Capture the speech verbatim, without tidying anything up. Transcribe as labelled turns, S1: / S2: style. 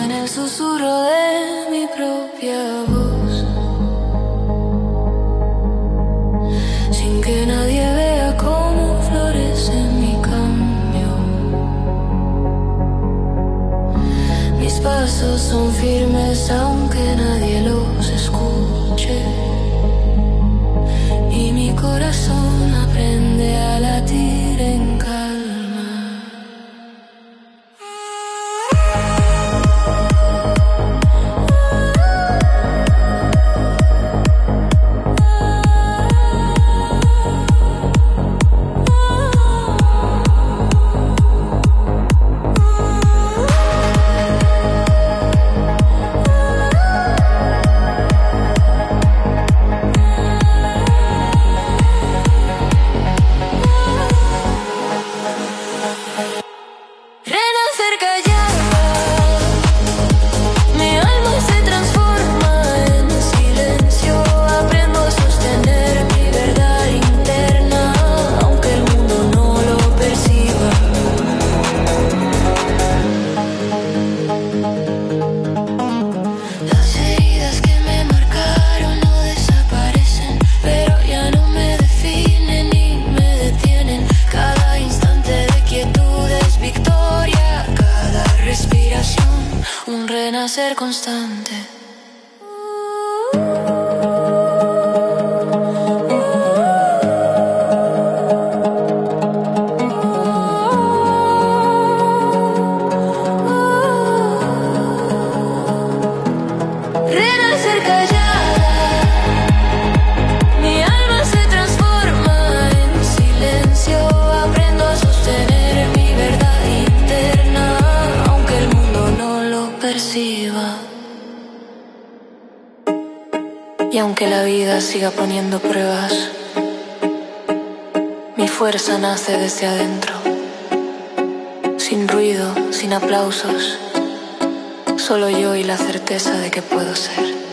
S1: en el susurro de mi propia voz, sin que nadie vea cómo florece mi cambio. Mis pasos son firmes aunque nadie los escuche, y mi corazón aprende a latir en calma. Un renacer constante. Renacer callada, mi alma se transforma en silencio. Aprendo a sostener mi verdad interna, aunque el mundo no lo perciba. Y aunque la vida siga poniendo pruebas, mi fuerza nace desde adentro, sin ruido, sin aplausos, solo yo y la certeza de que puedo ser.